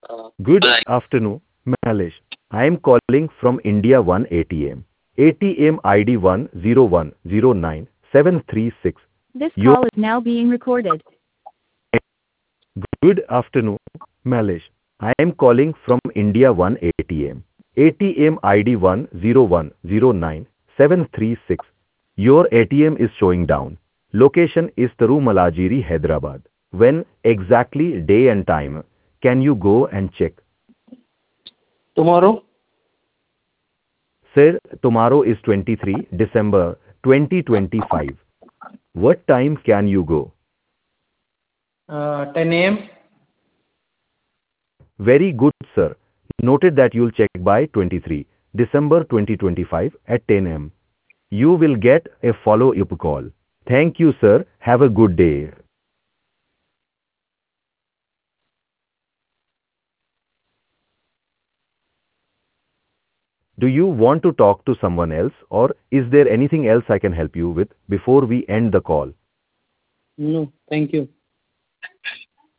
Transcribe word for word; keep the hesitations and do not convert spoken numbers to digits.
Good afternoon, Malish. I am calling from India one A T M. A T M I D one zero one zero nine seven three six. This Your call is now being recorded. Good afternoon, Malish. I am calling from India one A T M. A T M I D one zero one zero nine seven three six. Your A T M is showing down. Location is Tarumalajiri, Hyderabad. When exactly day and time? Can you go and check? Tomorrow, Sir, tomorrow is twenty-third December twenty twenty-five. What time can you go? uh, ten a m. Very good, sir. Noted that you'll check by twenty-third December twenty twenty-five at ten a m. You will get a follow-up call. Thank you, sir. Have a good day. Do you want to talk to someone else, or is there anything else I can help you with before we end the call? No, thank you.